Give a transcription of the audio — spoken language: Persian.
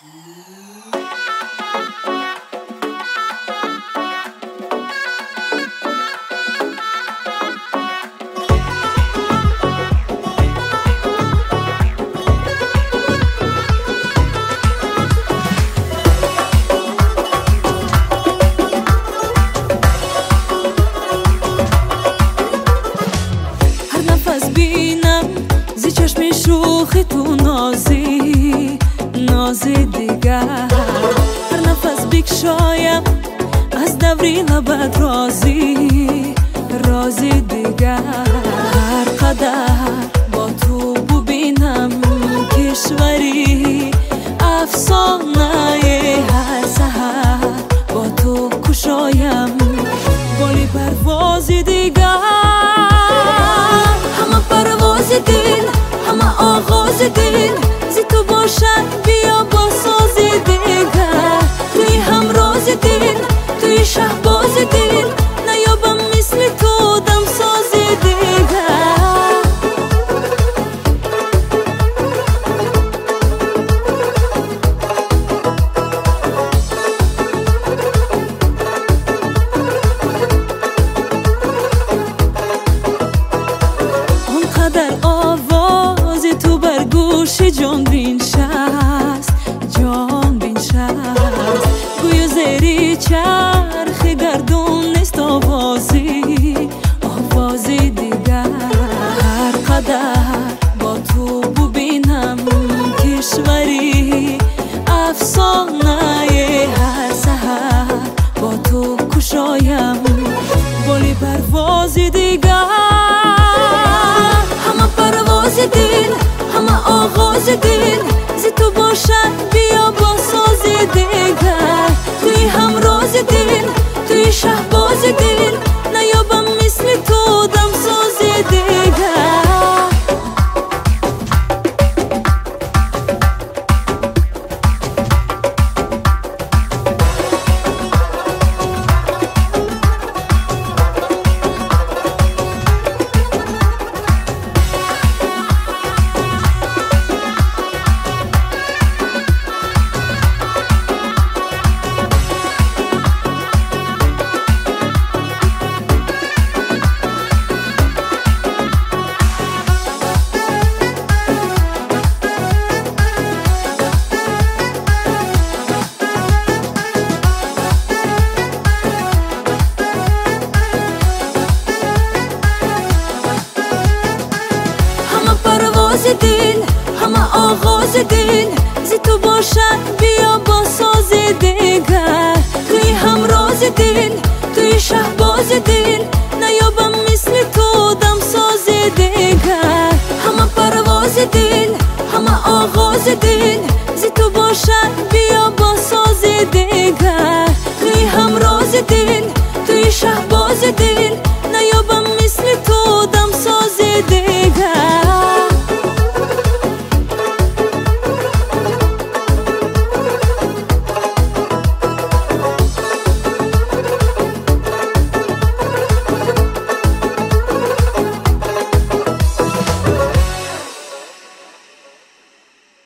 شوخی تو نازی دیگر هر نفس بکشایم از دوری لبت رازی دیگر هر قدر با تو ببینم کشوری افسانه هر سحر با تو کشایم بالی پروازی دیگر همه پرواز دل همه آغاز دل زی تو باشد بیا با ساز دیگر توی همراز دل توی شهباز دل نیابم مثل تو دم ساز دیگر اونقدر آواز تو بر گوش جان بینشست گویا زیری چرخ گردون نیست آوازی دیگر هر قدر با تو ببینم کشوری افسانه هر سحر با تو کشایم بالی پروازی دیگر همه پرواز دل همه آغاز دل زی تو باشد بیا با ساز دیگر توی همراز دل توی شهباز دل نیابم مثل تو دم ساز دیگر دل همه آغاز دل زی تو باشد بیا با ساز دیگر توی همراز دل توی شهباز دل نیابم مثل تو دم ساز دیگر همه پرواز دل همه آغاز دل زی تو باشد بیا با ساز دیگر توی همراز دل توی شهباز دل